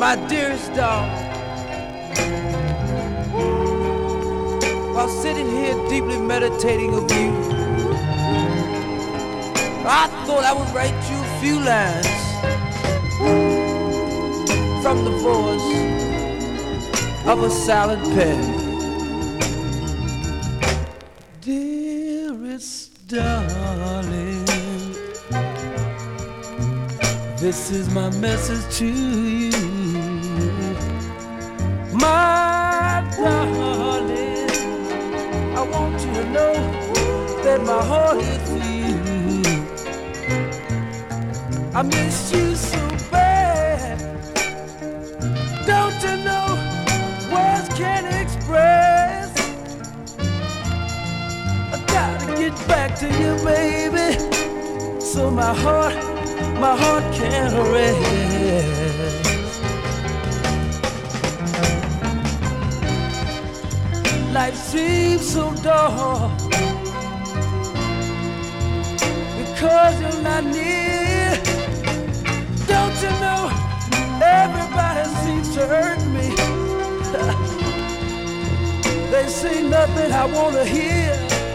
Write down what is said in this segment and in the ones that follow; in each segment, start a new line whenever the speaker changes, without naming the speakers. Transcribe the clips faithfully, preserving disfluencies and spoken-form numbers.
my dearest darling, while sitting here deeply meditating of you, I thought I would write you a few lines from the voice of a silent pen. Dearest darling, this is my message to you. My darling, I want you to know that my heart is for you. I miss you so bad. Don't you know words can't express? I gotta get back to you, baby, so my heart, my heart can't rest. Life seems so dark because you're not near. Don't you know everybody seems to hurt me? They say nothing I wanna hear.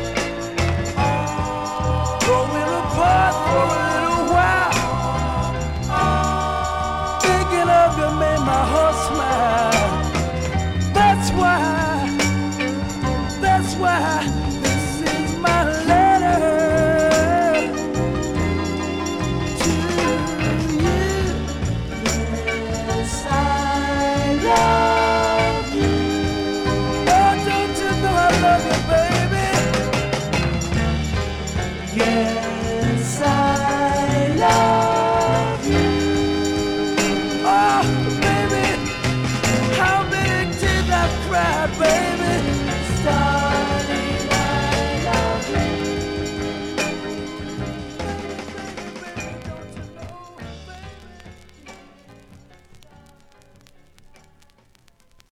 Going apart for a little while, thinking of you made my heart smile. That's why, that's why this is my letter to you. Yes, I love you. Oh, don't you know I love you, baby? Yes, I love you. Oh, baby, how many tears I've cried, baby.